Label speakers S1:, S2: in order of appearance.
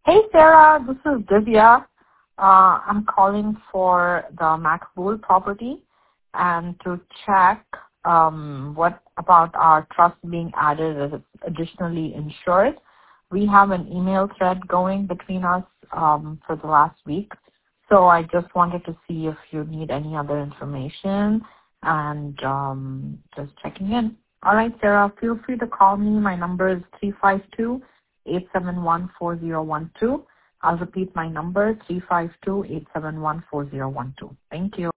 S1: Hey, Sarah. This is Divya. I'm calling for the Macbul property and to check what about our trust being added as additionally insured. We have an email thread going between us for the last week. So I just wanted to see if you need any other information and just checking in. All right, Sarah, feel free to call me. My number is 352-871-4012. I'll repeat my number, 352-871-4012. Thank you.